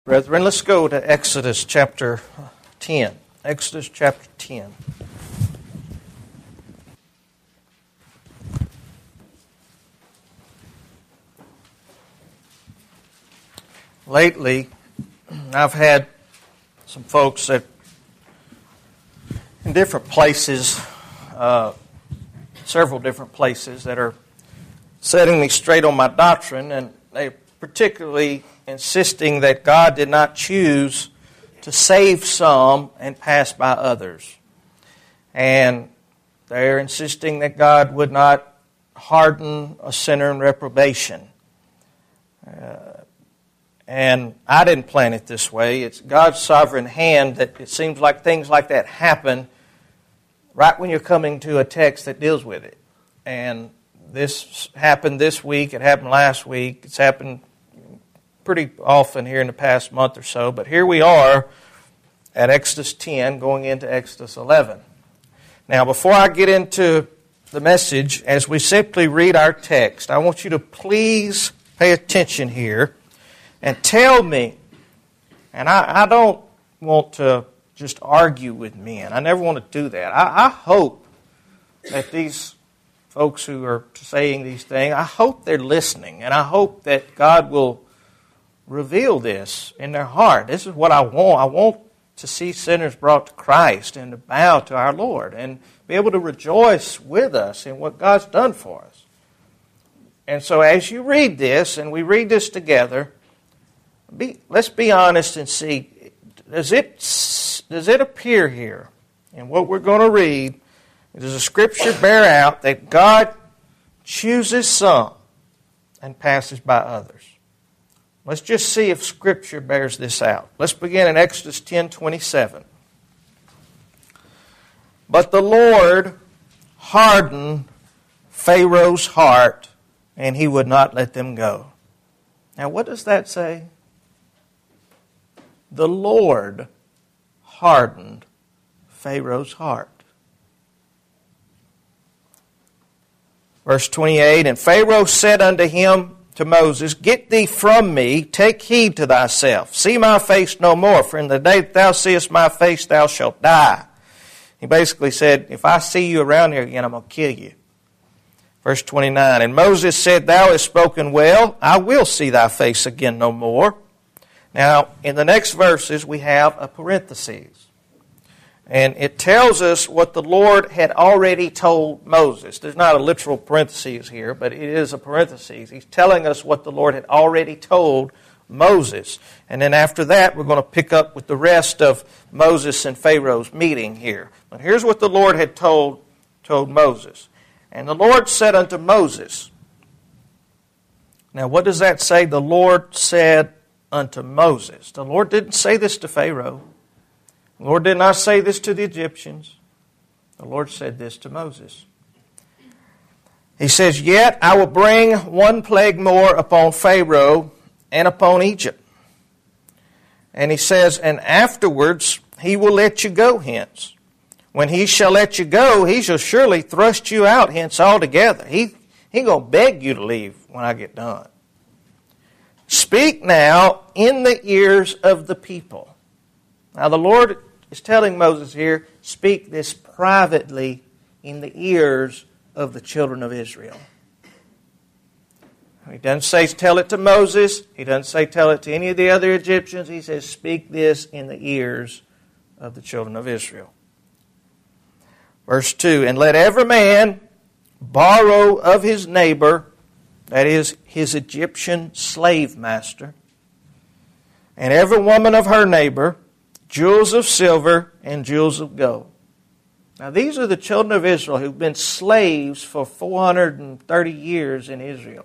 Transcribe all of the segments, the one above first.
Brethren, let's go to Exodus chapter 10. Exodus chapter 10. Lately, I've had some folks that in different places, several different places, that are setting me straight on my doctrine, and they particularly insisting that God did not choose to save some and pass by others. And they're insisting that God would not harden a sinner in reprobation. And I didn't plan it this way. It's God's sovereign hand that it seems like things like that happen right when you're coming to a text that deals with it. And this happened this week. It happened last week. It's happened pretty often here in the past month or so. But here we are at Exodus 10 going into Exodus 11. Now, before I get into the message, as we simply read our text, I want you to please pay attention here and tell me, and I don't want to just argue with men. I never want to do that. I hope that these folks who are saying these things, I hope they're listening, and I hope that God will reveal this in their heart. This is what I want. I want to see sinners brought to Christ and to bow to our Lord and be able to rejoice with us in what God's done for us. And so as you read this, and we read this together, let's be honest and see, does it appear here in what we're going to read, does the Scripture bear out that God chooses some and passes by others? Let's just see if Scripture bears this out. Let's begin in Exodus 10:27. But the Lord hardened Pharaoh's heart, and he would not let them go. Now, what does that say? The Lord hardened Pharaoh's heart. Verse 28, And Pharaoh said unto him, to Moses, Get thee from me, take heed to thyself. See my face no more, for in the day that thou seest my face, thou shalt die. He basically said, if I see you around here again, I'm going to kill you. Verse 29, And Moses said, Thou hast spoken well, I will see thy face again no more. Now, in the next verses, we have a parenthesis. And it tells us what the Lord had already told Moses. There's not a literal parenthesis here, but it is a parenthesis. He's telling us what the Lord had already told Moses. And then after that, we're going to pick up with the rest of Moses and Pharaoh's meeting here. But here's what the Lord had told Moses. And the Lord said unto Moses. Now, what does that say? The Lord said unto Moses. The Lord didn't say this to Pharaoh. The Lord did not say this to the Egyptians. The Lord said this to Moses. He says, Yet I will bring one plague more upon Pharaoh and upon Egypt. And he says, And afterwards he will let you go hence. When he shall let you go, he shall surely thrust you out hence altogether. He going to beg you to leave when I get done. Speak now in the ears of the people. Now the Lord is telling Moses here, speak this privately in the ears of the children of Israel. He doesn't say tell it to Moses. He doesn't say tell it to any of the other Egyptians. He says speak this in the ears of the children of Israel. Verse 2, And let every man borrow of his neighbor, that is, his Egyptian slave master, and every woman of her neighbor, jewels of silver and jewels of gold. Now these are the children of Israel who've been slaves for 430 years in Israel.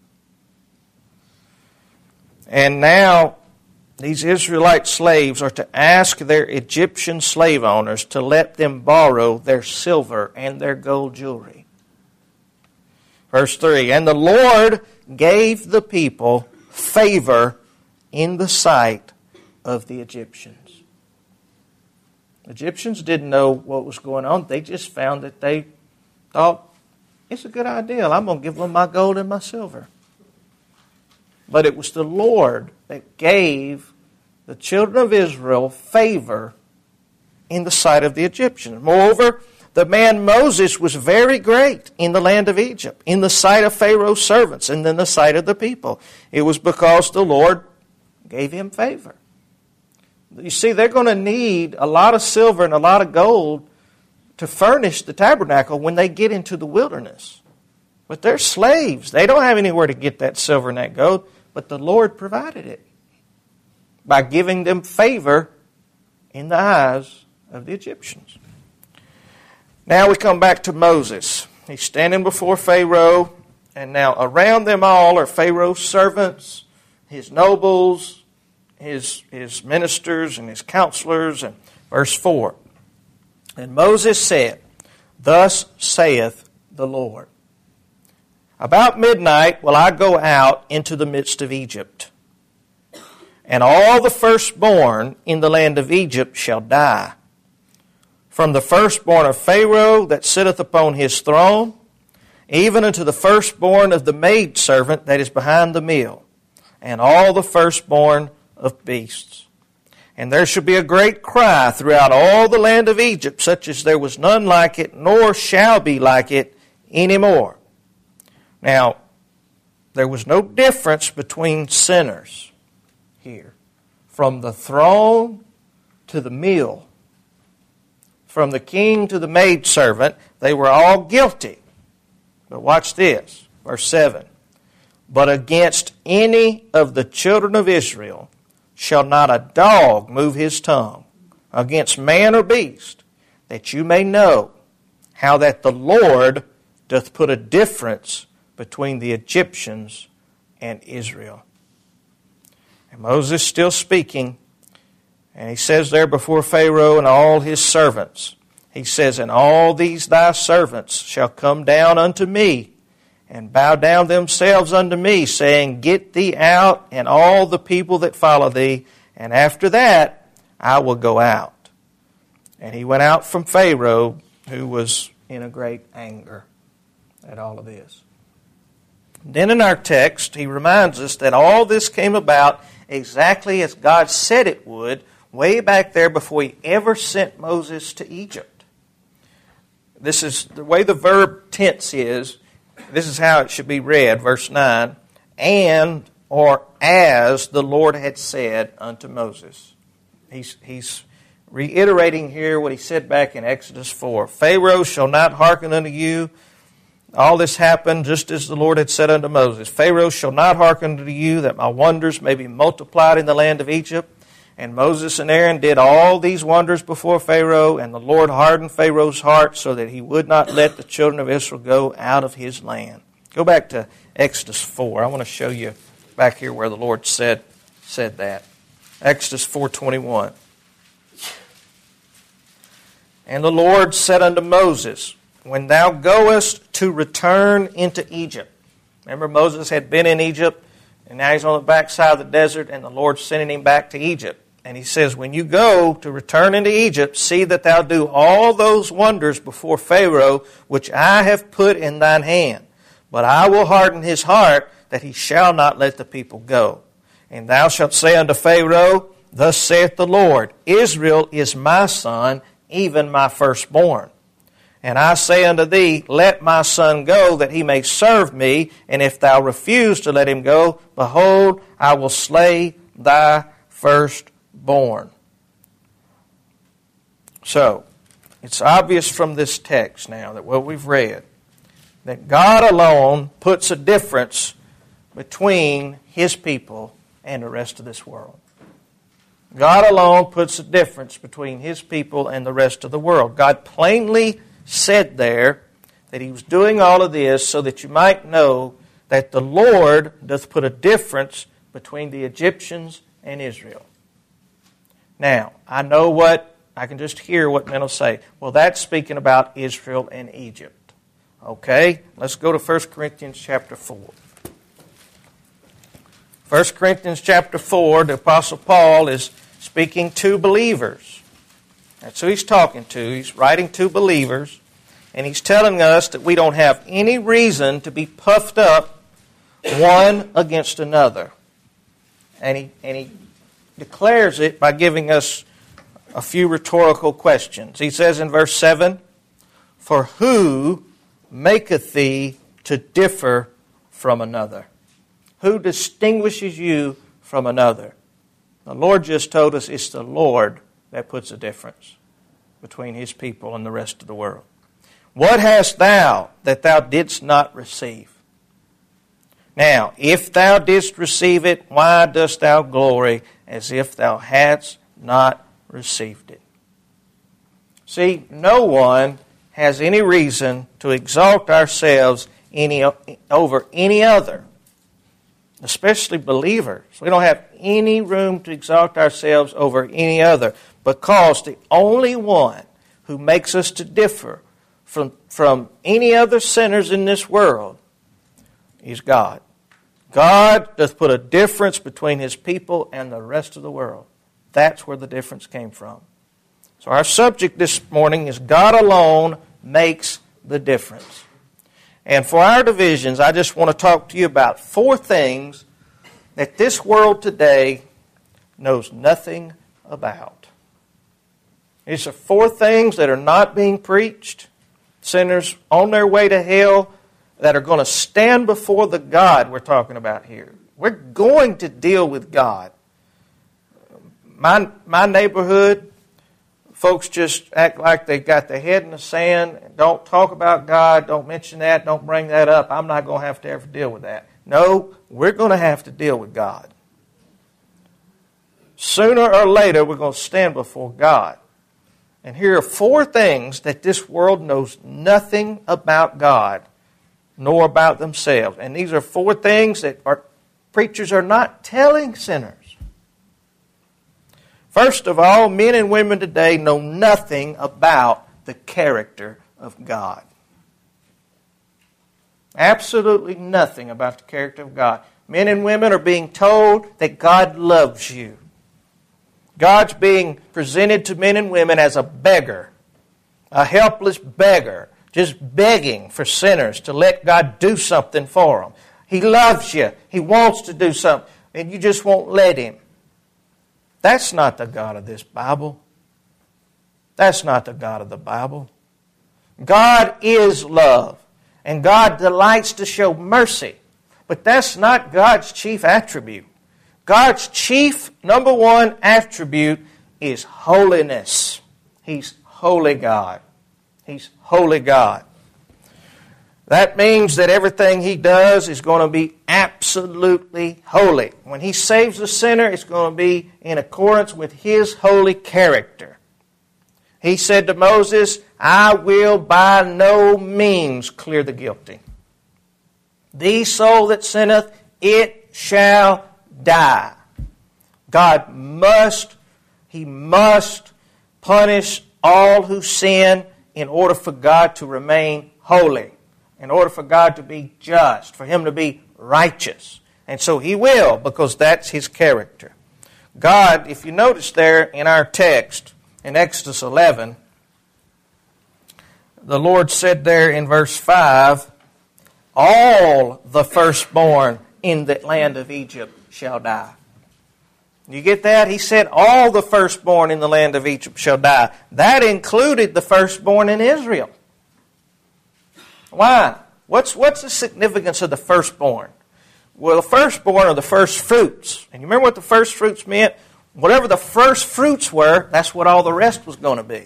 And now these Israelite slaves are to ask their Egyptian slave owners to let them borrow their silver and their gold jewelry. Verse 3, And the Lord gave the people favor in the sight of the Egyptians. Egyptians didn't know what was going on. They just found that they thought, it's a good idea. I'm going to give them my gold and my silver. But it was the Lord that gave the children of Israel favor in the sight of the Egyptians. Moreover, the man Moses was very great in the land of Egypt, in the sight of Pharaoh's servants, and in the sight of the people. It was because the Lord gave him favor. You see, they're going to need a lot of silver and a lot of gold to furnish the tabernacle when they get into the wilderness. But they're slaves. They don't have anywhere to get that silver and that gold, but the Lord provided it by giving them favor in the eyes of the Egyptians. Now we come back to Moses. He's standing before Pharaoh, and now around them all are Pharaoh's servants, his nobles, his ministers, and his counselors. And verse 4, and Moses said, Thus saith the Lord, About midnight will I go out into the midst of Egypt, and all the firstborn in the land of Egypt shall die, from the firstborn of Pharaoh that sitteth upon his throne, even unto the firstborn of the maidservant that is behind the mill, and all the firstborn of beasts. And there shall be a great cry throughout all the land of Egypt, such as there was none like it, nor shall be like it any more. Now, there was no difference between sinners here. From the throne to the mill, from the king to the maidservant, they were all guilty. But watch this, verse 7. But against any of the children of Israel shall not a dog move his tongue against man or beast, that you may know how that the Lord doth put a difference between the Egyptians and Israel. And Moses still speaking, and he says there before Pharaoh and all his servants, he says, And all these thy servants shall come down unto me, and bow down themselves unto me, saying, Get thee out, and all the people that follow thee, and after that I will go out. And he went out from Pharaoh, who was in a great anger at all of this. Then in our text, he reminds us that all this came about exactly as God said it would, way back there before he ever sent Moses to Egypt. This is the way the verb tense is. This is how it should be read, verse 9. And, or as the Lord had said unto Moses. He's reiterating here what he said back in Exodus 4. Pharaoh shall not hearken unto you. All this happened just as the Lord had said unto Moses. Pharaoh shall not hearken unto you, that my wonders may be multiplied in the land of Egypt. And Moses and Aaron did all these wonders before Pharaoh, and the Lord hardened Pharaoh's heart so that he would not let the children of Israel go out of his land. Go back to Exodus 4. I want to show you back here where the Lord said that. Exodus 4:21. And the Lord said unto Moses, When thou goest to return into Egypt. Remember, Moses had been in Egypt, and now he's on the backside of the desert, and the Lord's sending him back to Egypt. And he says, When you go to return into Egypt, see that thou do all those wonders before Pharaoh, which I have put in thine hand. But I will harden his heart, that he shall not let the people go. And thou shalt say unto Pharaoh, Thus saith the Lord, Israel is my son, even my firstborn. And I say unto thee, Let my son go, that he may serve me. And if thou refuse to let him go, behold, I will slay thy firstborn. So, it's obvious from this text now that what we've read, that God alone puts a difference between His people and the rest of this world. God alone puts a difference between His people and the rest of the world. God plainly said there that He was doing all of this so that you might know that the Lord doth put a difference between the Egyptians and Israel. Now, I can just hear what men will say. Well, that's speaking about Israel and Egypt. Okay, let's go to 1 Corinthians chapter 4. 1 Corinthians chapter 4, the Apostle Paul is speaking to believers. That's who he's talking to. He's writing to believers. And he's telling us that we don't have any reason to be puffed up one against another. And he declares it by giving us a few rhetorical questions. He says in verse 7, "For who maketh thee to differ from another?" Who distinguishes you from another? The Lord just told us it's the Lord that puts a difference between His people and the rest of the world. "What hast thou that thou didst not receive? Now, if thou didst receive it, why dost thou glory as if thou hadst not received it?" See, no one has any reason to exalt ourselves over any other, especially believers. We don't have any room to exalt ourselves over any other, because the only one who makes us to differ from any other sinners in this world is God. God doth put a difference between His people and the rest of the world. That's where the difference came from. So our subject this morning is God alone makes the difference. And for our divisions, I just want to talk to you about 4 things that this world today knows nothing about. These are 4 things that are not being preached. Sinners on their way to hell that are going to stand before the God we're talking about here. We're going to deal with God. My neighborhood, folks just act like they got their head in the sand. Don't talk about God. Don't mention that. Don't bring that up. I'm not going to have to ever deal with that. No, we're going to have to deal with God. Sooner or later, we're going to stand before God. And here are 4 things that this world knows nothing about God, nor about themselves. And these are 4 things that preachers are not telling sinners. First of all, men and women today know nothing about the character of God. Absolutely nothing about the character of God. Men and women are being told that God loves you. God's being presented to men and women as a beggar, a helpless beggar, just begging for sinners to let God do something for them. He loves you. He wants to do something, and you just won't let Him. That's not the God of this Bible. That's not the God of the Bible. God is love, and God delights to show mercy, but that's not God's chief attribute. God's chief, number 1 attribute is holiness. He's holy God. He's holy God. That means that everything He does is going to be absolutely holy. When He saves a sinner, it's going to be in accordance with His holy character. He said to Moses, "I will by no means clear the guilty. The soul that sinneth, it shall die." God must punish all who sin in order for God to remain holy, in order for God to be just, for Him to be righteous. And so He will, because that's His character. God, if you notice there in our text, in Exodus 11, the Lord said there in verse 5, "All the firstborn in the land of Egypt shall die." You get that? He said all the firstborn in the land of Egypt shall die. That included the firstborn in Israel. Why? What's the significance of the firstborn? Well, the firstborn are the first fruits. And you remember what the first fruits meant? Whatever the first fruits were, that's what all the rest was going to be.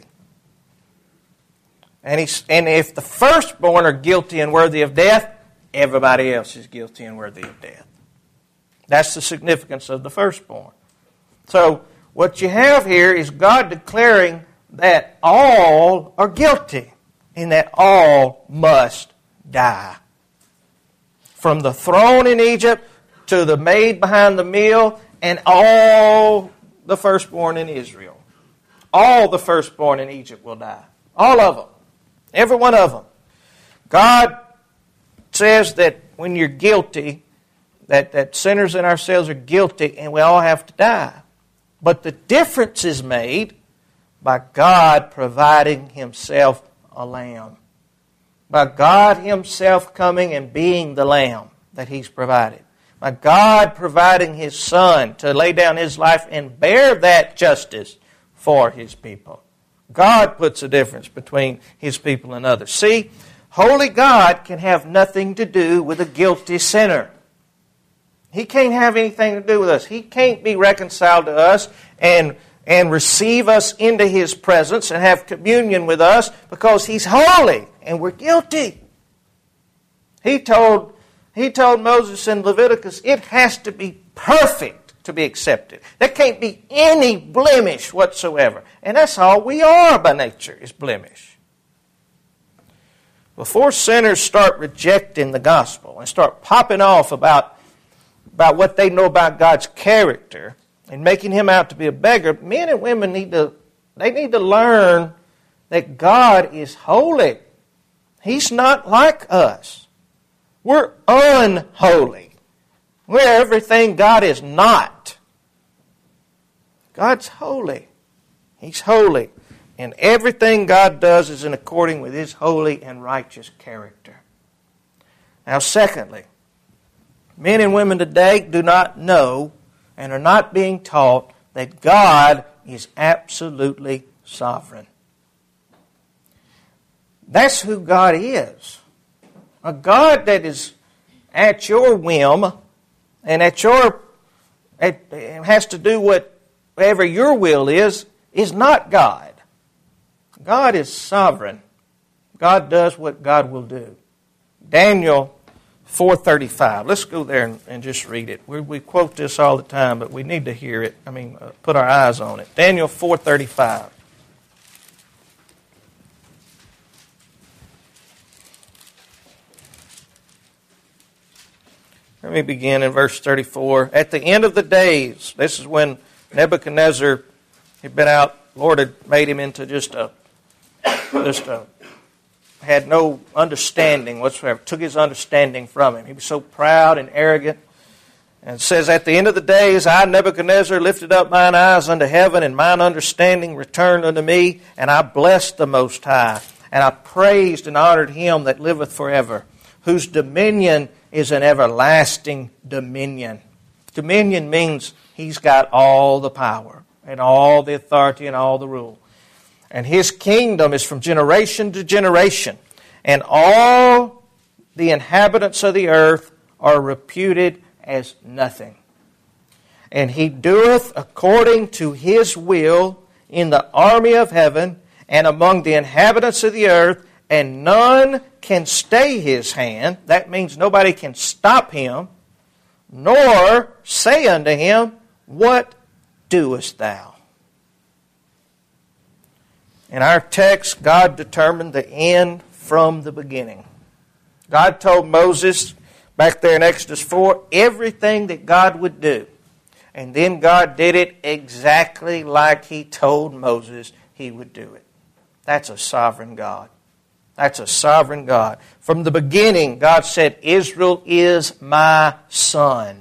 And if the firstborn are guilty and worthy of death, everybody else is guilty and worthy of death. That's the significance of the firstborn. So what you have here is God declaring that all are guilty and that all must die. From the throne in Egypt to the maid behind the mill and all the firstborn in Israel. All the firstborn in Egypt will die. All of them. Every one of them. God says that when you're guilty, that sinners in ourselves are guilty and we all have to die. But the difference is made by God providing Himself a lamb. By God Himself coming and being the lamb that He's provided. by God providing His Son to lay down His life and bear that justice for His people. God puts a difference between His people and others. See, holy God can have nothing to do with a guilty sinner. He can't have anything to do with us. He can't be reconciled to us and receive us into His presence and have communion with us because He's holy and we're guilty. He told Moses in Leviticus, it has to be perfect to be accepted. There can't be any blemish whatsoever. And that's all we are by nature, is blemish. Before sinners start rejecting the gospel and start popping off about what they know about God's character and making Him out to be a beggar, men and women need to learn that God is holy. He's not like us. We're unholy. We're everything God is not. God's holy. He's holy. And everything God does is in accordance with His holy and righteous character. Now, secondly, men and women today do not know and are not being taught that God is absolutely sovereign. That's who God is. A God that is at your whim and has to do whatever your will is not God. God is sovereign. God does what God will do. Daniel 4:35. Let's go there and just read it. We quote this all the time, but we need to hear it. Put our eyes on it. Daniel 4:35. Let me begin in verse 34. At the end of the days, this is when Nebuchadnezzar had been out. Lord had made him into had no understanding whatsoever. Took his understanding from him. He was so proud and arrogant. And it says, at the end of the days, I, Nebuchadnezzar, lifted up mine eyes unto heaven, and mine understanding returned unto me, and I blessed the Most High. And I praised and honored Him that liveth forever, whose dominion is an everlasting dominion. Dominion means He's got all the power and all the authority and all the rule. And His kingdom is from generation to generation. And all the inhabitants of the earth are reputed as nothing. And He doeth according to His will in the army of heaven and among the inhabitants of the earth, and none can stay His hand. That means nobody can stop Him, nor say unto Him, what doest thou? In our text, God determined the end from the beginning. God told Moses, back there in Exodus 4, everything that God would do. And then God did it exactly like He told Moses He would do it. That's a sovereign God. That's a sovereign God. From the beginning, God said, Israel is my son.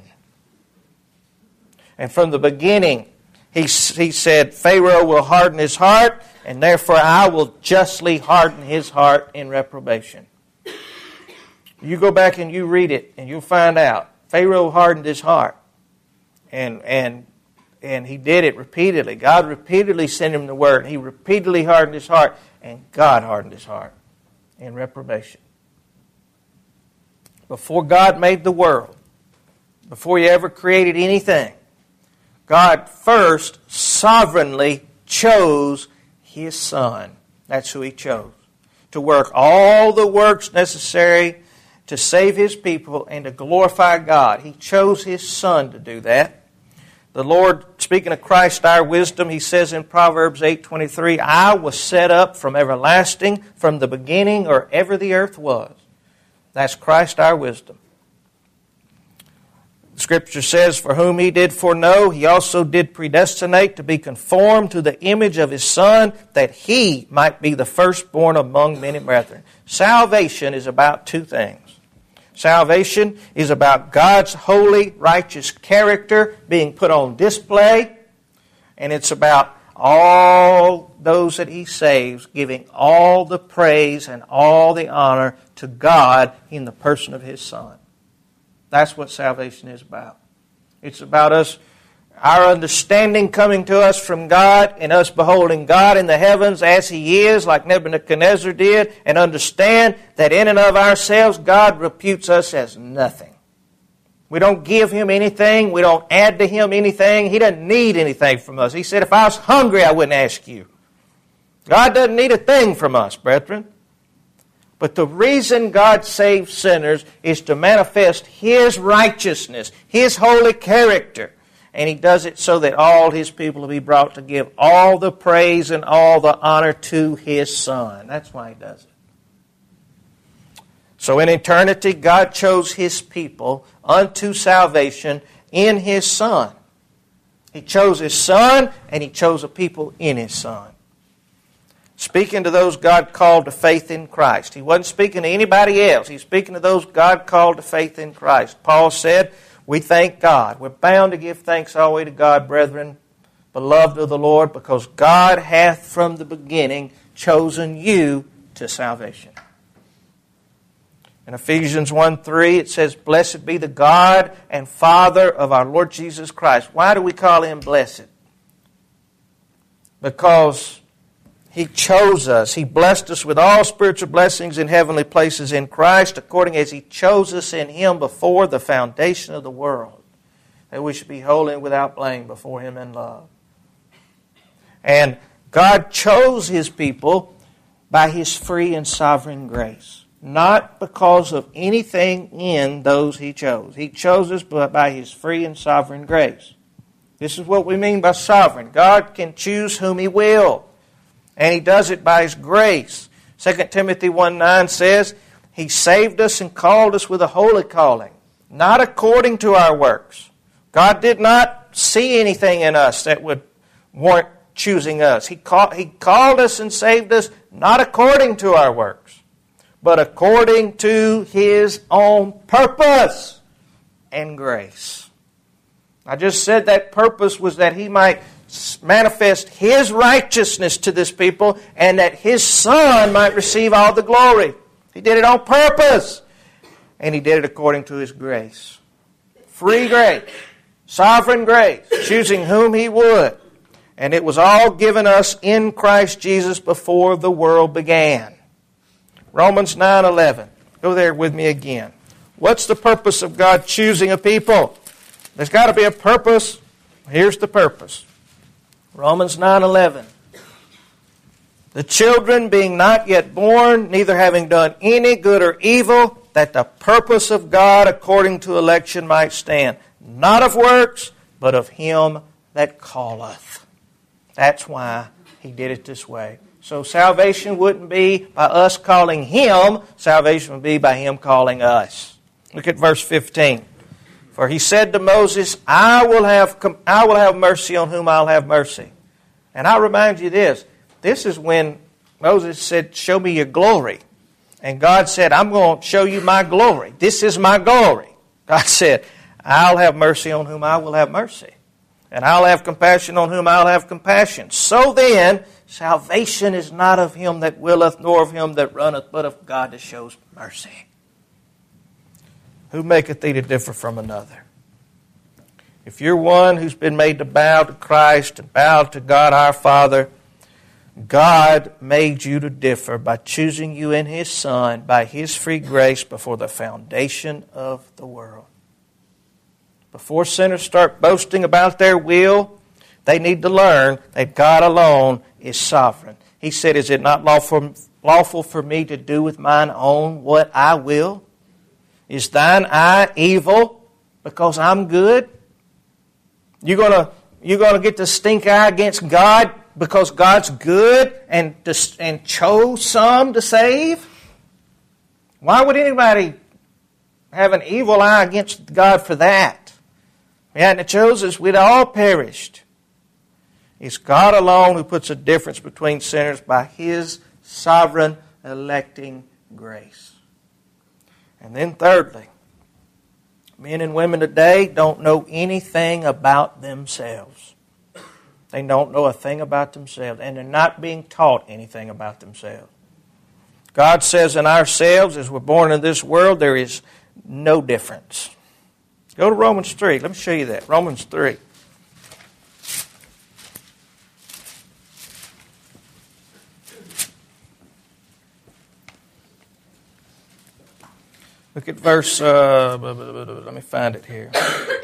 And from the beginning, He said, Pharaoh will harden his heart, and therefore I will justly harden his heart in reprobation. You go back and you read it, and you'll find out. Pharaoh hardened his heart. And he did it repeatedly. God repeatedly sent him the word. He repeatedly hardened his heart, and God hardened his heart in reprobation. Before God made the world, before He ever created anything, God first sovereignly chose His Son. That's who He chose. To work all the works necessary to save His people and to glorify God. He chose His Son to do that. The Lord, speaking of Christ, our wisdom, He says in Proverbs 8:23, I was set up from everlasting, from the beginning, or ever the earth was. That's Christ, our wisdom. Scripture says, for whom He did foreknow, He also did predestinate to be conformed to the image of His Son, that He might be the firstborn among many brethren. Salvation is about two things. Salvation is about God's holy, righteous character being put on display, and it's about all those that He saves giving all the praise and all the honor to God in the person of His Son. That's what salvation is about. It's about us, our understanding coming to us from God and us beholding God in the heavens as He is, like Nebuchadnezzar did, and understand that in and of ourselves, God reputes us as nothing. We don't give Him anything. We don't add to Him anything. He doesn't need anything from us. He said, if I was hungry, I wouldn't ask you. God doesn't need a thing from us, brethren. But the reason God saves sinners is to manifest His righteousness, His holy character. And He does it so that all His people will be brought to give all the praise and all the honor to His Son. That's why He does it. So in eternity, God chose His people unto salvation in His Son. He chose His Son, and He chose a people in His Son. Speaking to those God called to faith in Christ. He wasn't speaking to anybody else. He's speaking to those God called to faith in Christ. Paul said, we thank God. We're bound to give thanks always to God, brethren, beloved of the Lord, because God hath from the beginning chosen you to salvation. In Ephesians 1:3 it says, blessed be the God and Father of our Lord Jesus Christ. Why do we call Him blessed? Because He chose us. He blessed us with all spiritual blessings in heavenly places in Christ, according as He chose us in Him before the foundation of the world, that we should be holy and without blame before Him in love. And God chose His people by His free and sovereign grace, not because of anything in those He chose. He chose us by His free and sovereign grace. This is what we mean by sovereign. God can choose whom He will. And He does it by His grace. 2 Timothy 1:9 says, He saved us and called us with a holy calling, not according to our works. God did not see anything in us that would warrant choosing us. He called us and saved us not according to our works, but according to His own purpose and grace. I just said that purpose was that He might manifest His righteousness to this people and that His Son might receive all the glory. He did it on purpose. And He did it according to His grace. Free grace. Sovereign grace. Choosing whom He would. And it was all given us in Christ Jesus before the world began. Romans 9:11. Go there with me again. What's the purpose of God choosing a people? There's got to be a purpose. Here's the purpose. Romans 9:11. The children being not yet born, neither having done any good or evil, that the purpose of God according to election might stand. Not of works, but of Him that calleth. That's why He did it this way. So salvation wouldn't be by us calling Him. Salvation would be by Him calling us. Look at verse 15. For He said to Moses, I will have mercy on whom I'll have mercy. And I remind you this. This is when Moses said, show me your glory. And God said, I'm going to show you my glory. This is my glory. God said, I'll have mercy on whom I will have mercy. And I'll have compassion on whom I'll have compassion. So then, salvation is not of him that willeth, nor of him that runneth, but of God that shows mercy. Who maketh thee to differ from another? If you're one who's been made to bow to Christ and bow to God our Father, God made you to differ by choosing you in His Son by His free grace before the foundation of the world. Before sinners start boasting about their will, they need to learn that God alone is sovereign. He said, is it not lawful for me to do with mine own what I will? Is thine eye evil because I'm good? You're gonna get the stink eye against God because God's good and chose some to save? Why would anybody have an evil eye against God for that? If He hadn't chosen us, we'd all perished. It's God alone who puts a difference between sinners by His sovereign electing grace. And then thirdly, men and women today don't know anything about themselves. They don't know a thing about themselves, and they're not being taught anything about themselves. God says in ourselves, as we're born in this world, there is no difference. Go to Romans 3. Let me show you that. Romans 3. Look at verse, let me find it here.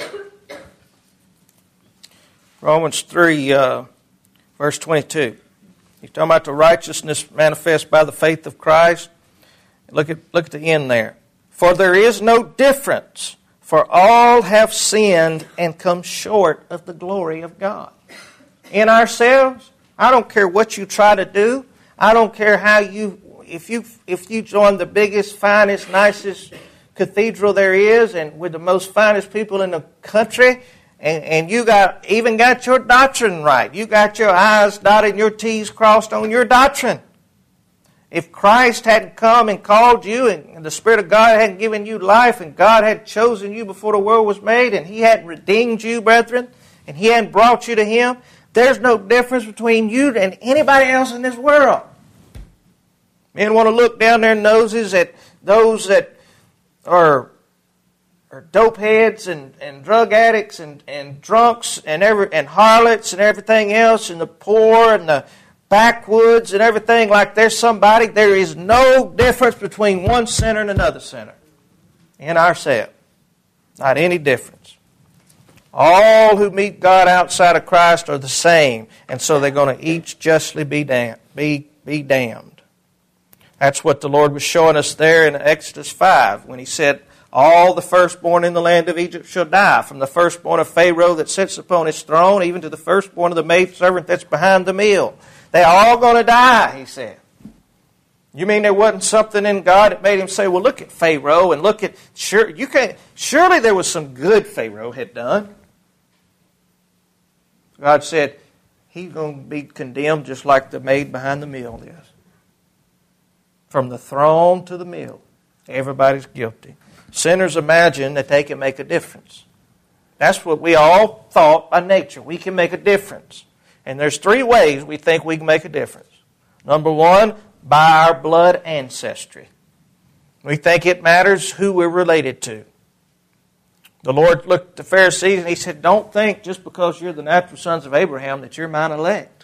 Romans 3, verse 22. He's talking about the righteousness manifest by the faith of Christ. Look at the end there. For there is no difference, for all have sinned and come short of the glory of God. In ourselves, I don't care what you try to do. I don't care how if you join the biggest, finest, nicest cathedral there is, and with the most finest people in the country, and you even got your doctrine right. You got your I's dotted and your T's crossed on your doctrine. If Christ hadn't come and called you, and the Spirit of God hadn't given you life, and God had chosen you before the world was made, and He hadn't redeemed you, brethren, and He hadn't brought you to Him, there's no difference between you and anybody else in this world. Men want to look down their noses at those that are dope heads and drug addicts and drunks and harlots and everything else, and the poor and the backwoods and everything like there's somebody. There is no difference between one sinner and another sinner in ourselves. Not any difference. All who meet God outside of Christ are the same, and so they're going to each justly be damned. That's what the Lord was showing us there in Exodus 5 when He said, all the firstborn in the land of Egypt shall die, from the firstborn of Pharaoh that sits upon his throne, even to the firstborn of the maidservant that's behind the mill. They're all going to die, He said. You mean there wasn't something in God that made Him say, well, look at Pharaoh and look at... Surely there was some good Pharaoh had done. God said, he's going to be condemned just like the maid behind the mill is. From the throne to the mill, everybody's guilty. Sinners imagine that they can make a difference. That's what we all thought by nature. We can make a difference. And there's 3 ways we think we can make a difference. Number 1, by our blood ancestry. We think it matters who we're related to. The Lord looked at the Pharisees and He said, don't think just because you're the natural sons of Abraham that you're mine elect.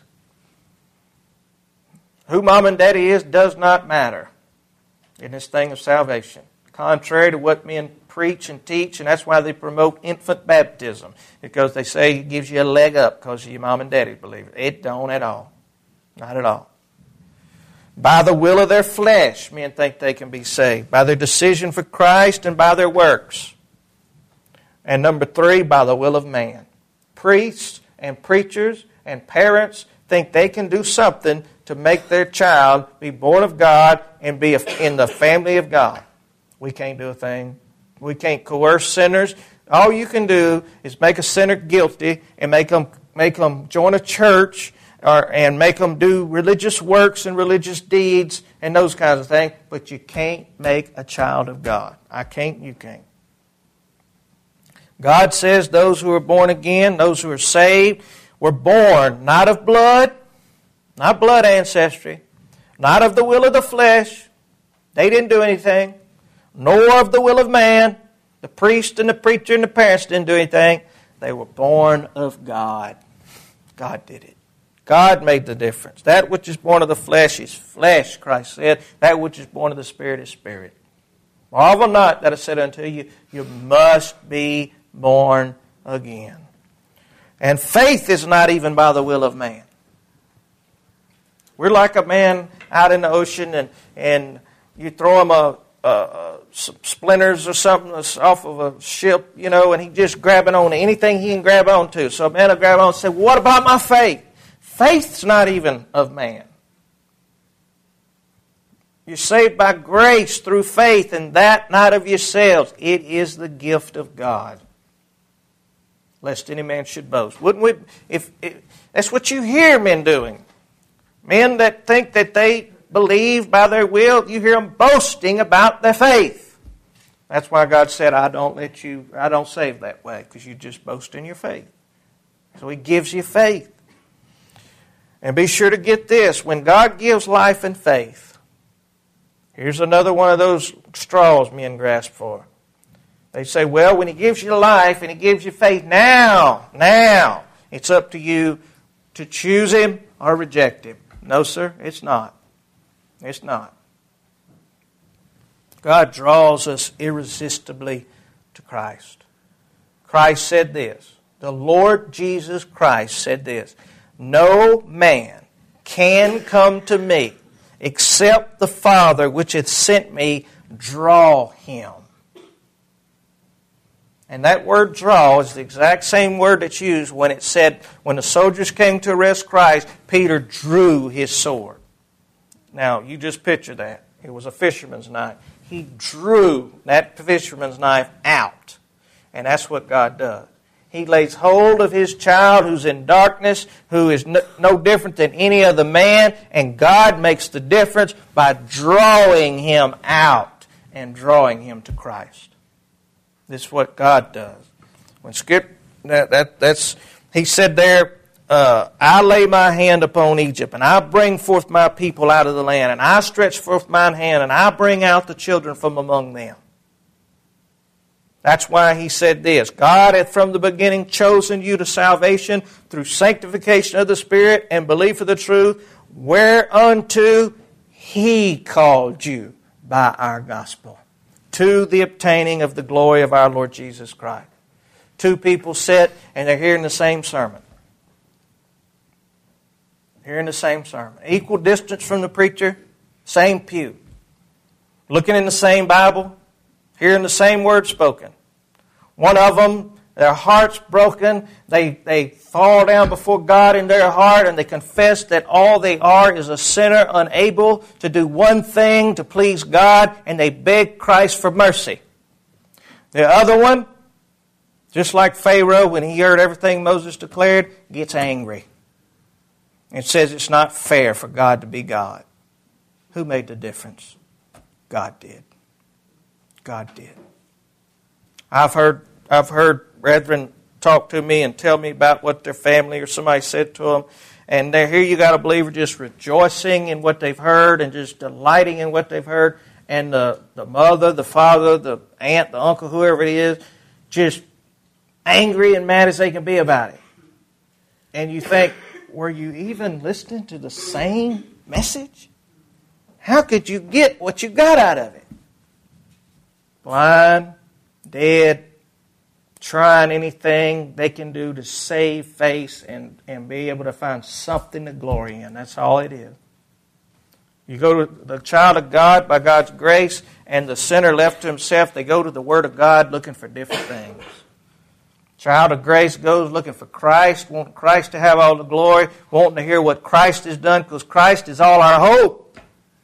Who mom and daddy is does not matter in this thing of salvation. Contrary to what men preach and teach, and that's why they promote infant baptism, because they say it gives you a leg up because your mom and daddy believe it. It don't at all. Not at all. By the will of their flesh, men think they can be saved. By their decision for Christ and by their works. And number 3, by the will of man. Priests and preachers and parents think they can do something to make their child be born of God and be in the family of God. We can't do a thing. We can't coerce sinners. All you can do is make a sinner guilty and make them join a church and make them do religious works and religious deeds and those kinds of things. But you can't make a child of God. I can't, you can't. God says those who are born again, those who are saved, were born not of blood, not blood ancestry, not of the will of the flesh. They didn't do anything. Nor of the will of man. The priest and the preacher and the parents didn't do anything. They were born of God. God did it. God made the difference. That which is born of the flesh is flesh, Christ said. That which is born of the Spirit is spirit. Marvel not that I said unto you, you must be born again. And faith is not even by the will of man. We're like a man out in the ocean and you throw him some splinters or something off of a ship, and he just grabbing on to anything he can grab onto. So a man will grab on and say, well, what about my faith? Faith's not even of man. You're saved by grace through faith, and that not of yourselves. It is the gift of God. Lest any man should boast. Wouldn't we? If that's what you hear men doing. Men that think that they believe by their will, you hear them boasting about their faith. That's why God said, I don't save that way, because you just boast in your faith. So He gives you faith. And be sure to get this, when God gives life and faith, here's another one of those straws men grasp for. They say, well, when He gives you life and He gives you faith, now, it's up to you to choose Him or reject Him. No, sir, it's not. It's not. God draws us irresistibly to Christ. Christ said this. The Lord Jesus Christ said this. No man can come to me except the Father which hath sent me draw him. And that word draw is the exact same word that's used when it said, when the soldiers came to arrest Christ, Peter drew his sword. Now, you just picture that. It was a fisherman's knife. He drew that fisherman's knife out. And that's what God does. He lays hold of His child who's in darkness, who is no different than any other man, and God makes the difference by drawing him out and drawing him to Christ. This is what God does. When He said there, I lay my hand upon Egypt, and I bring forth my people out of the land, and I stretch forth mine hand, and I bring out the children from among them. That's why He said this. God hath from the beginning chosen you to salvation through sanctification of the Spirit and belief of the truth, whereunto He called you by our gospel, to the obtaining of the glory of our Lord Jesus Christ. Two people sit and they're hearing the same sermon. Hearing the same sermon. Equal distance from the preacher, same pew. Looking in the same Bible, hearing the same word spoken. One of them, their heart's broken. They fall down before God in their heart and they confess that all they are is a sinner unable to do one thing to please God, and they beg Christ for mercy. The other one, just like Pharaoh, when he heard everything Moses declared, gets angry. And says it's not fair for God to be God. Who made the difference? God did. God did. I've heard brethren talk to me and tell me about what their family or somebody said to them. And here you got a believer just rejoicing in what they've heard and just delighting in what they've heard. And the mother, the father, the aunt, the uncle, whoever it is, just angry and mad as they can be about it. And you think, were you even listening to the same message? How could you get what you got out of it? Blind, dead, trying anything they can do to save face and be able to find something to glory in. That's all it is. You go to the child of God by God's grace, and the sinner left to himself, they go to the Word of God looking for different things. Child of grace goes looking for Christ, wanting Christ to have all the glory, wanting to hear what Christ has done, because Christ is all our hope.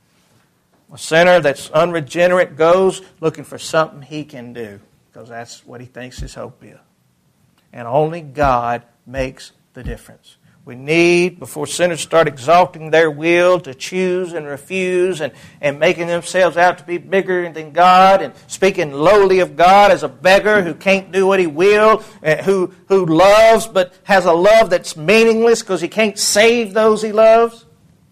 A sinner that's unregenerate goes looking for something he can do, because that's what he thinks his hope is. And only God makes the difference. We need, before sinners start exalting their will to choose and refuse and making themselves out to be bigger than God and speaking lowly of God as a beggar who can't do what he will, who loves but has a love that's meaningless because he can't save those he loves.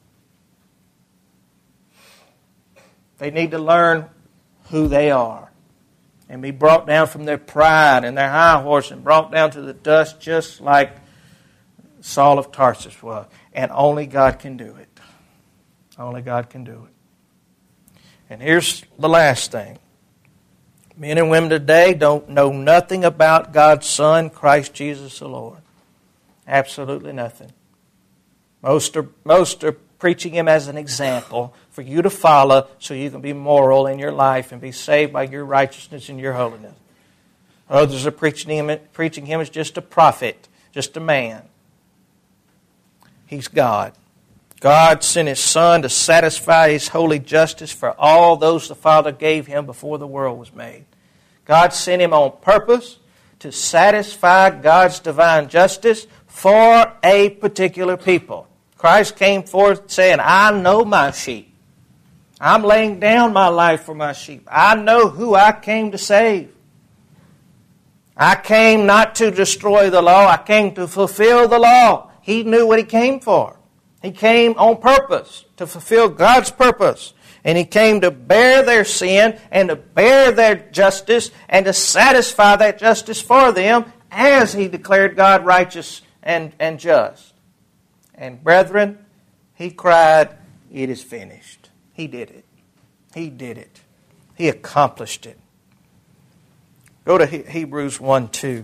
They need to learn who they are and be brought down from their pride and their high horse and brought down to the dust just like Saul of Tarsus was. And only God can do it. Only God can do it. And here's the last thing. Men and women today don't know nothing about God's Son, Christ Jesus the Lord. Absolutely nothing. Most are preaching Him as an example for you to follow so you can be moral in your life and be saved by your righteousness and your holiness. Others are preaching Him as just a prophet, just a man. He's God. God sent His Son to satisfy His holy justice for all those the Father gave Him before the world was made. God sent Him on purpose to satisfy God's divine justice for a particular people. Christ came forth saying, I know my sheep. I'm laying down my life for my sheep. I know who I came to save. I came not to destroy the law. I came to fulfill the law. He knew what He came for. He came on purpose to fulfill God's purpose. And He came to bear their sin and to bear their justice and to satisfy that justice for them as He declared God righteous and just. And brethren, He cried, "It is finished." He did it. He did it. He accomplished it. Go to Hebrews 1:2.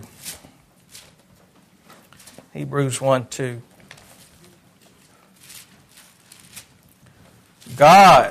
Hebrews 1:2. God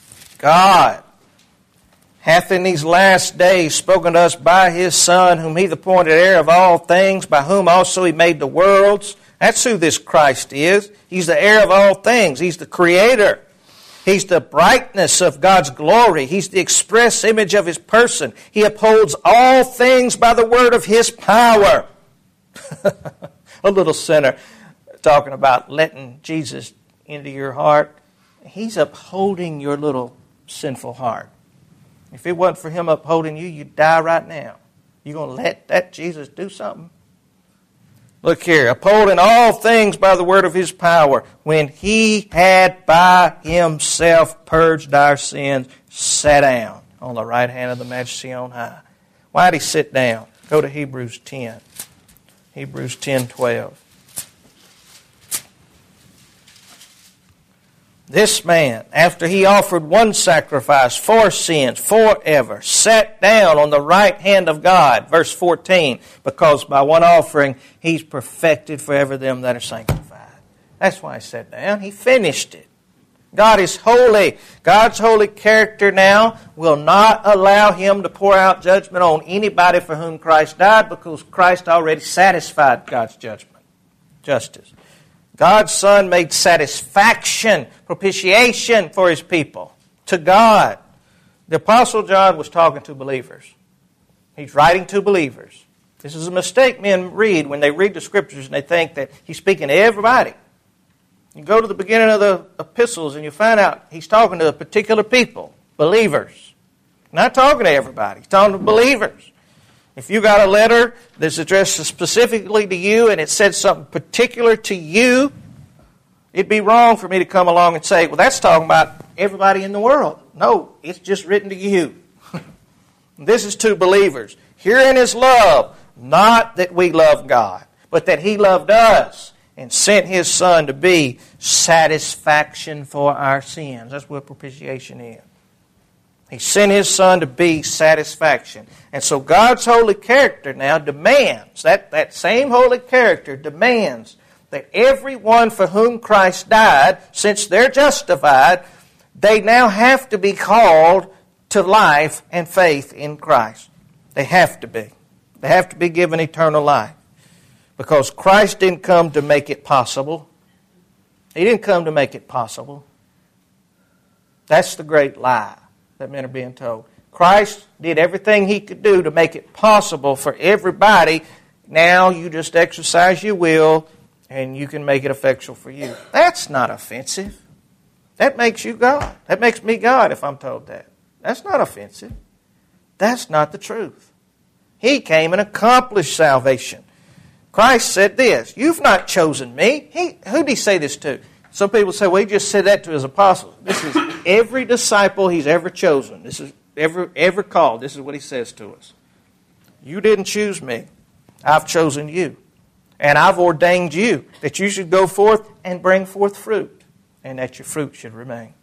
hath in these last days spoken to us by His Son, whom He appointed heir of all things, by whom also He made the worlds. That's who this Christ is. He's the heir of all things. He's the Creator. He's the brightness of God's glory. He's the express image of His person. He upholds all things by the word of His power. A little sinner talking about letting Jesus into your heart. He's upholding your little sinful heart. If it wasn't for Him upholding you, you'd die right now. You going to let that Jesus do something? Look here, upholding all things by the word of His power, when He had by Himself purged our sins, sat down on the right hand of the Majesty on high. Why did He sit down? Go to Hebrews 10. Hebrews 10:12. This man, after He offered one sacrifice for sins forever, sat down on the right hand of God. Verse 14, because by one offering He's perfected forever them that are sanctified. That's why He sat down. He finished it. God is holy. God's holy character now will not allow Him to pour out judgment on anybody for whom Christ died, because Christ already satisfied God's justice. God's Son made satisfaction, propitiation for His people, to God. The Apostle John was talking to believers. He's writing to believers. This is a mistake men read when they read the Scriptures and they think that He's speaking to everybody. You go to the beginning of the epistles and you find out He's talking to a particular people, believers. Not talking to everybody. He's talking to believers. If you got a letter that's addressed specifically to you and it said something particular to you, it'd be wrong for me to come along and say, well, that's talking about everybody in the world. No, it's just written to you. This is to believers. Herein is love, not that we love God, but that He loved us and sent His Son to be satisfaction for our sins. That's what propitiation is. He sent His Son to be satisfaction. And so God's holy character now demands, that same holy character demands that everyone for whom Christ died, since they're justified, they now have to be called to life and faith in Christ. They have to be. They have to be given eternal life. Because Christ didn't come to make it possible. He didn't come to make it possible. That's the great lie that men are being told. Christ did everything He could do to make it possible for everybody. Now you just exercise your will and you can make it effectual for you. That's not offensive. That makes you God. That makes me God if I'm told that. That's not offensive. That's not the truth. He came and accomplished salvation. Christ said this, you've not chosen me. Who did He say this to? Some people say, well, He just said that to His apostles. This is every disciple He's ever chosen. This is ever called. This is what He says to us. You didn't choose me. I've chosen you. And I've ordained you that you should go forth and bring forth fruit, and that your fruit should remain.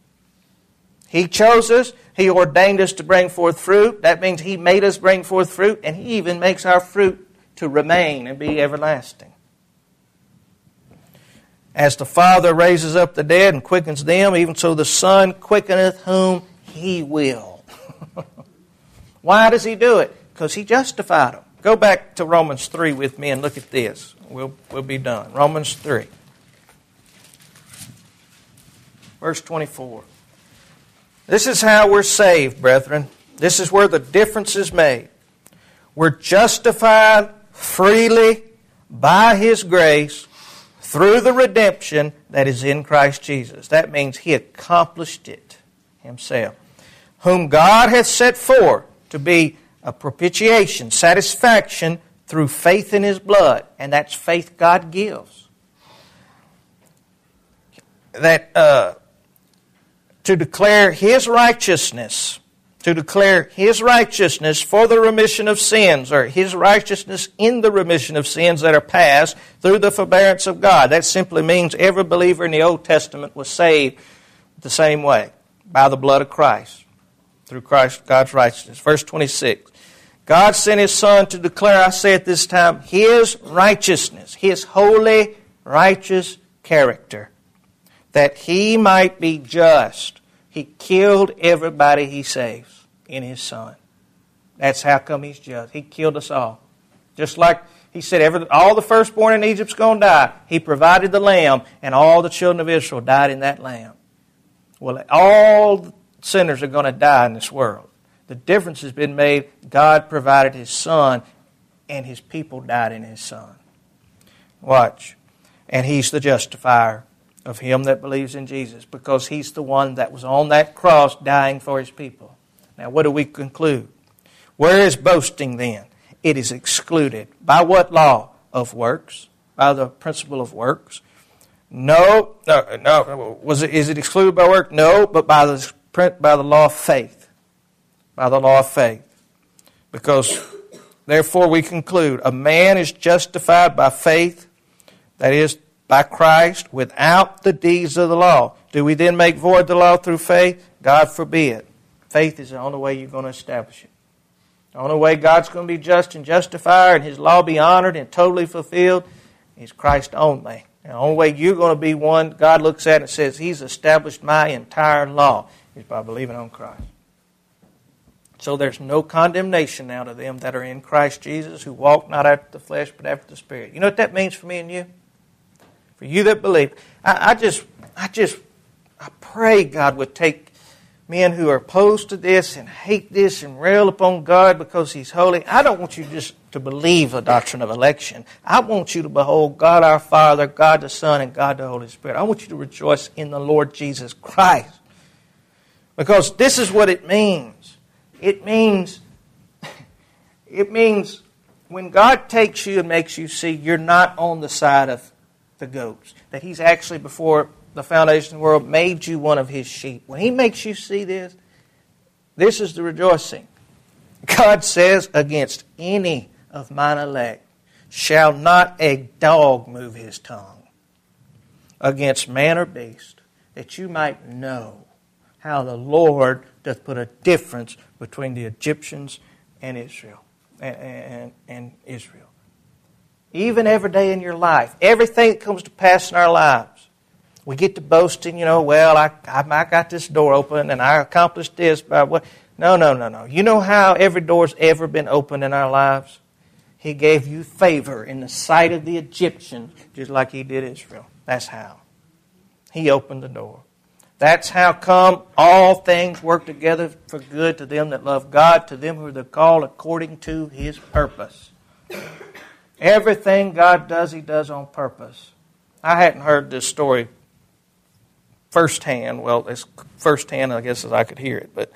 He chose us. He ordained us to bring forth fruit. That means He made us bring forth fruit, and He even makes our fruit to remain and be everlasting. As the Father raises up the dead and quickens them, even so the Son quickeneth whom He will. Why does He do it? Because He justified them. Go back to Romans 3 with me and look at this. We'll be done. Romans 3. Verse 24. This is how we're saved, brethren. This is where the difference is made. We're justified freely by His grace through the redemption that is in Christ Jesus. That means He accomplished it Himself. Whom God hath set forth to be a propitiation, satisfaction through faith in His blood. And that's faith God gives. That to declare His righteousness, for the remission of sins, or His righteousness in the remission of sins that are past through the forbearance of God. That simply means every believer in the Old Testament was saved the same way, by the blood of Christ, through Christ, God's righteousness. Verse 26, God sent His Son to declare, I say at this time, His righteousness, His holy, righteous character, that He might be just. He killed everybody He saves in His Son. That's how come He's just. He killed us all. Just like He said, all the firstborn in Egypt's going to die. He provided the lamb, and all the children of Israel died in that lamb. Well, all sinners are going to die in this world. The difference has been made. God provided His Son, and His people died in His Son. Watch. And He's the justifier of him that believes in Jesus, because He's the one that was on that cross dying for His people. Now, what do we conclude? Where is boasting then? It is excluded. By what law? Of works. By the principle of works. No. Is it excluded by work? No, but by the law of faith. By the law of faith. Because, therefore, we conclude, a man is justified by faith, that is, by Christ, without the deeds of the law. Do we then make void the law through faith? God forbid. Faith is the only way you're going to establish it. The only way God's going to be just and justifier and His law be honored and totally fulfilled is Christ only. And the only way you're going to be one God looks at and says, He's established my entire law, is by believing on Christ. So there's no condemnation now to them that are in Christ Jesus, who walk not after the flesh but after the Spirit. You know what that means for me and you? For you that believe. I pray God would take men who are opposed to this and hate this and rail upon God because He's holy. I don't want you just to believe the doctrine of election. I want you to behold God our Father, God the Son, and God the Holy Spirit. I want you to rejoice in the Lord Jesus Christ. Because this is what it means. It means when God takes you and makes you see you're not on the side of the goats, that He's actually, before the foundation of the world, made you one of His sheep. When He makes you see this, this is the rejoicing. God says, against any of mine elect shall not a dog move his tongue, against man or beast, that you might know how the Lord doth put a difference between the Egyptians and Israel. And Israel. Even every day in your life, everything that comes to pass in our lives, we get to boasting, well, I got this door open and I accomplished this by what? No. You know how every door's ever been opened in our lives? He gave you favor in the sight of the Egyptians, just like He did Israel. That's how. He opened the door. That's how come all things work together for good to them that love God, to them who are called according to His purpose. Everything God does, He does on purpose. I hadn't heard this story firsthand. Well, it's firsthand, I guess, as I could hear it. But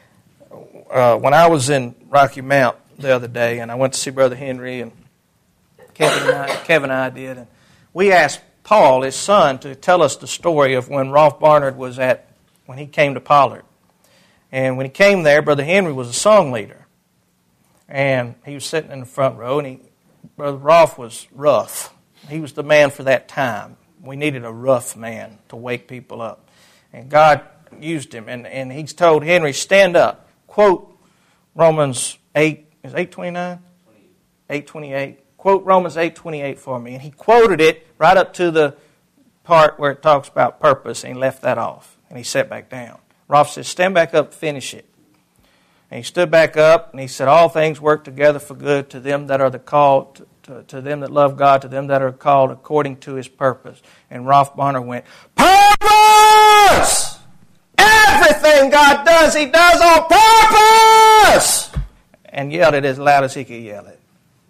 when I was in Rocky Mount the other day, and I went to see Brother Henry, and Kevin and I did, and we asked Paul, his son, to tell us the story of when Rolf Barnard was when he came to Pollard. And when he came there, Brother Henry was a song leader. And he was sitting in the front row, and Brother Rolf was rough. He was the man for that time. We needed a rough man to wake people up. And God used him. And He's told Henry, stand up. Quote Romans 8, is 8:29? 8:28. Quote Romans 8:28 for me. And he quoted it right up to the part where it talks about purpose, and he left that off. And he sat back down. Rolf says, stand back up, finish it. And he stood back up, and he said, all things work together for good to them that are called, to them that love God, to them that are called according to His purpose. And Rolf Barnard went, purpose! Everything God does, He does on purpose! And yelled it as loud as he could yell it.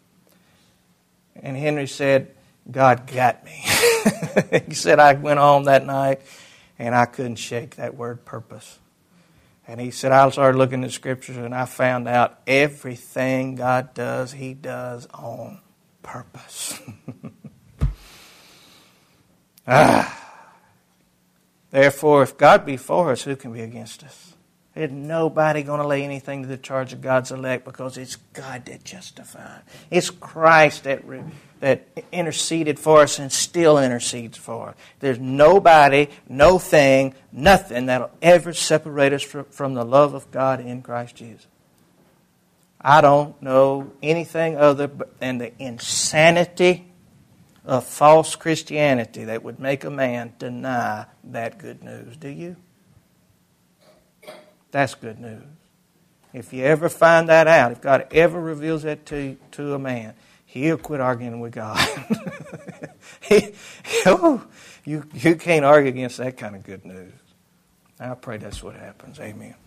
And Henry said, God got me. He said, I went home that night, and I couldn't shake that word purpose. And he said, I started looking at the Scriptures, and I found out everything God does, He does on purpose. Therefore, if God be for us, who can be against us? There's nobody going to lay anything to the charge of God's elect, because it's God that justifies. It's Christ that interceded for us and still intercedes for us. There's nobody, no thing, nothing that will ever separate us from the love of God in Christ Jesus. I don't know anything other than the insanity of false Christianity that would make a man deny that good news. Do you? That's good news. If you ever find that out, if God ever reveals that to a man, he'll quit arguing with God. You can't argue against that kind of good news. I pray that's what happens. Amen.